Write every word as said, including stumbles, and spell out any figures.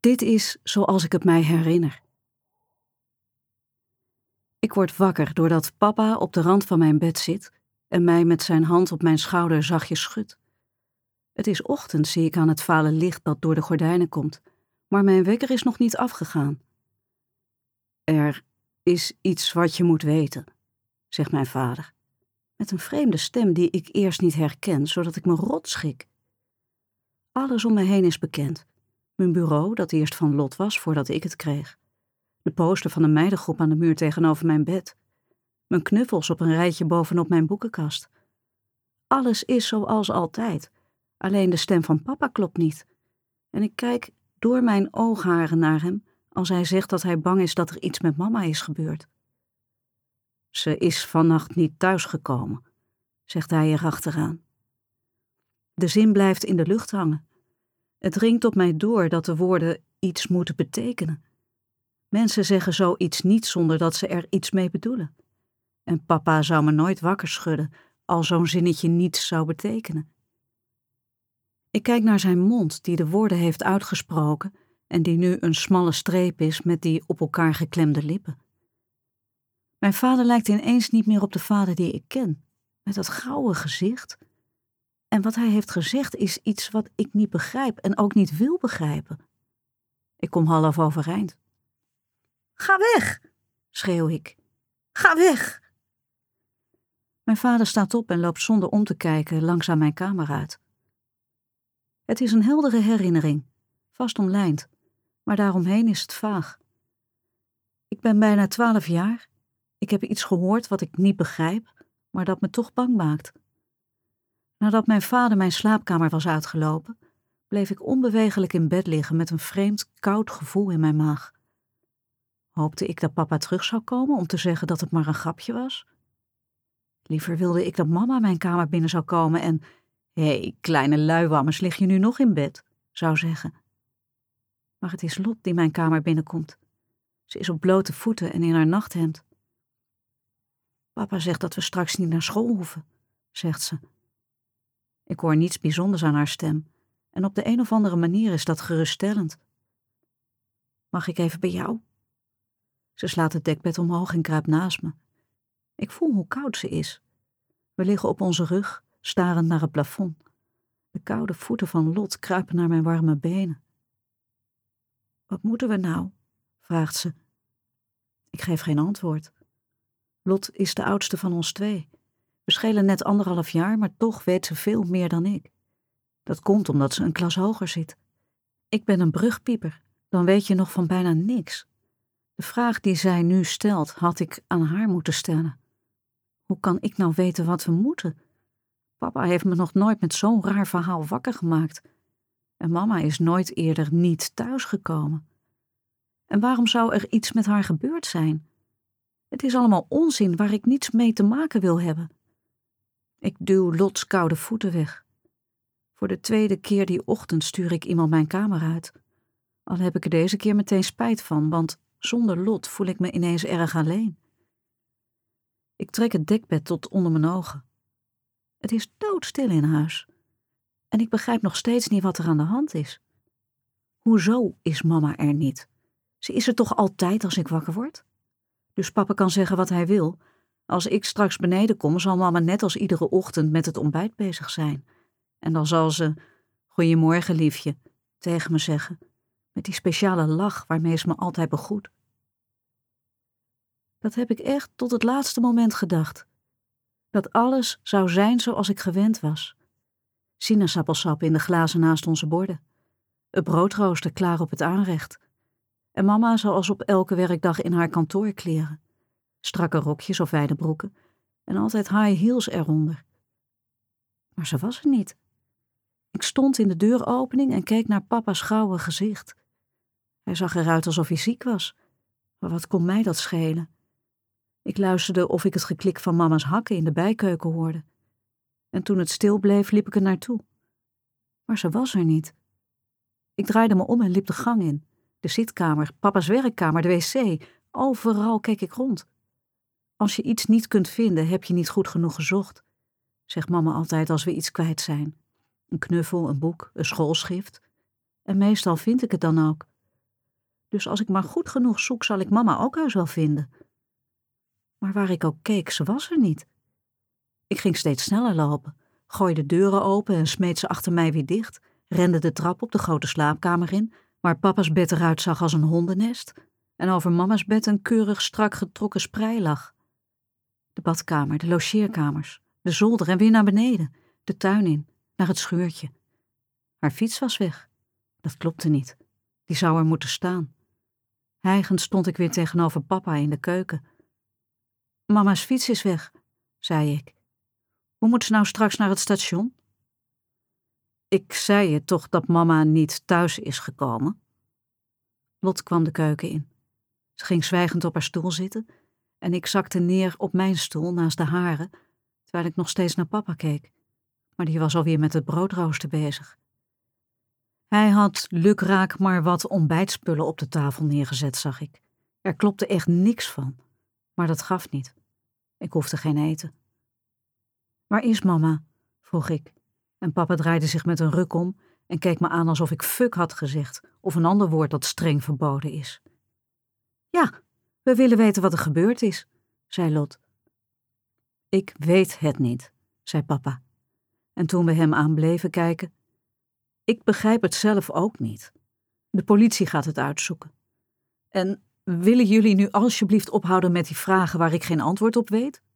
Dit is zoals ik het mij herinner. Ik word wakker doordat papa op de rand van mijn bed zit en mij met zijn hand op mijn schouder zachtjes schudt. Het is ochtend, zie ik aan het vale licht dat door de gordijnen komt, maar mijn wekker is nog niet afgegaan. Er is iets wat je moet weten, zegt mijn vader, met een vreemde stem die ik eerst niet herken, zodat ik me rot schik. Alles om me heen is bekend. Mijn bureau, dat eerst van Lot was voordat ik het kreeg. De poster van de meidengroep aan de muur tegenover mijn bed. Mijn knuffels op een rijtje bovenop mijn boekenkast. Alles is zoals altijd. Alleen de stem van papa klopt niet. En ik kijk door mijn oogharen naar hem als hij zegt dat hij bang is dat er iets met mama is gebeurd. Ze is vannacht niet thuisgekomen, zegt hij erachteraan. De zin blijft in de lucht hangen. Het dringt op mij door dat de woorden iets moeten betekenen. Mensen zeggen zoiets niet zonder dat ze er iets mee bedoelen. En papa zou me nooit wakker schudden als zo'n zinnetje niets zou betekenen. Ik kijk naar zijn mond die de woorden heeft uitgesproken en die nu een smalle streep is met die op elkaar geklemde lippen. Mijn vader lijkt ineens niet meer op de vader die ik ken, met dat gouden gezicht. En wat hij heeft gezegd is iets wat ik niet begrijp en ook niet wil begrijpen. Ik kom half overeind. Ga weg, schreeuw ik. Ga weg! Mijn vader staat op en loopt zonder om te kijken langzaam mijn kamer uit. Het is een heldere herinnering, vast omlijnd, maar daaromheen is het vaag. Ik ben bijna twaalf jaar. Ik heb iets gehoord wat ik niet begrijp, maar dat me toch bang maakt. Nadat mijn vader mijn slaapkamer was uitgelopen, bleef ik onbewegelijk in bed liggen met een vreemd, koud gevoel in mijn maag. Hoopte ik dat papa terug zou komen om te zeggen dat het maar een grapje was? Liever wilde ik dat mama mijn kamer binnen zou komen en, hé, hey, kleine luiwammers, lig je nu nog in bed, zou zeggen. Maar het is Lot die mijn kamer binnenkomt. Ze is op blote voeten en in haar nachthemd. Papa zegt dat we straks niet naar school hoeven, zegt ze. Ik hoor niets bijzonders aan haar stem en op de een of andere manier is dat geruststellend. Mag ik even bij jou? Ze slaat het dekbed omhoog en kruipt naast me. Ik voel hoe koud ze is. We liggen op onze rug, starend naar het plafond. De koude voeten van Lot kruipen naar mijn warme benen. Wat moeten we nou? Vraagt ze. Ik geef geen antwoord. Lot is de oudste van ons twee. We schelen net anderhalf jaar, maar toch weet ze veel meer dan ik. Dat komt omdat ze een klas hoger zit. Ik ben een brugpieper, dan weet je nog van bijna niks. De vraag die zij nu stelt, had ik aan haar moeten stellen. Hoe kan ik nou weten wat we moeten? Papa heeft me nog nooit met zo'n raar verhaal wakker gemaakt. En mama is nooit eerder niet thuisgekomen. En waarom zou er iets met haar gebeurd zijn? Het is allemaal onzin waar ik niets mee te maken wil hebben. Ik duw Lots koude voeten weg. Voor de tweede keer die ochtend stuur ik iemand mijn kamer uit. Al heb ik er deze keer meteen spijt van, want zonder Lot voel ik me ineens erg alleen. Ik trek het dekbed tot onder mijn ogen. Het is doodstil in huis. En ik begrijp nog steeds niet wat er aan de hand is. Hoezo is mama er niet? Ze is er toch altijd als ik wakker word? Dus papa kan zeggen wat hij wil. Als ik straks beneden kom, zal mama net als iedere ochtend met het ontbijt bezig zijn. En dan zal ze, goeiemorgen liefje, tegen me zeggen, met die speciale lach waarmee ze me altijd begroet. Dat heb ik echt tot het laatste moment gedacht. Dat alles zou zijn zoals ik gewend was. Sinaasappelsap in de glazen naast onze borden. Het broodrooster klaar op het aanrecht. En mama zoals op elke werkdag in haar kantoorkleren. Strakke rokjes of wijde broeken en altijd high heels eronder. Maar ze was er niet. Ik stond in de deuropening en keek naar papa's gouden gezicht. Hij zag eruit alsof hij ziek was. Maar wat kon mij dat schelen? Ik luisterde of ik het geklik van mama's hakken in de bijkeuken hoorde. En toen het stil bleef, liep ik er naartoe. Maar ze was er niet. Ik draaide me om en liep de gang in. De zitkamer, papa's werkkamer, de wc. Overal keek ik rond. Als je iets niet kunt vinden, heb je niet goed genoeg gezocht, zegt mama altijd als we iets kwijt zijn. Een knuffel, een boek, een schoolschrift. En meestal vind ik het dan ook. Dus als ik maar goed genoeg zoek, zal ik mama ook heus wel vinden. Maar waar ik ook keek, ze was er niet. Ik ging steeds sneller lopen, gooide deuren open en smeet ze achter mij weer dicht, rende de trap op de grote slaapkamer in, waar papa's bed eruit zag als een hondennest en over mama's bed een keurig strak getrokken sprei lag. De badkamer, de logeerkamers, de zolder en weer naar beneden, de tuin in, naar het schuurtje. Haar fiets was weg. Dat klopte niet. Die zou er moeten staan. Hijgend stond ik weer tegenover papa in de keuken. Mama's fiets is weg, zei ik. Hoe moet ze nou straks naar het station? Ik zei je toch dat mama niet thuis is gekomen? Lot kwam de keuken in. Ze ging zwijgend op haar stoel zitten en ik zakte neer op mijn stoel naast de hare, terwijl ik nog steeds naar papa keek. Maar die was alweer met het broodrooster bezig. Hij had lukraak maar wat ontbijtspullen op de tafel neergezet, zag ik. Er klopte echt niks van, maar dat gaf niet. Ik hoefde geen eten. Waar is mama? Vroeg ik. En papa draaide zich met een ruk om en keek me aan alsof ik fuck had gezegd, of een ander woord dat streng verboden is. Ja, we willen weten wat er gebeurd is, zei Lot. Ik weet het niet, zei papa. En toen we hem aan bleven kijken, ik begrijp het zelf ook niet. De politie gaat het uitzoeken. En willen jullie nu alsjeblieft ophouden met die vragen waar ik geen antwoord op weet?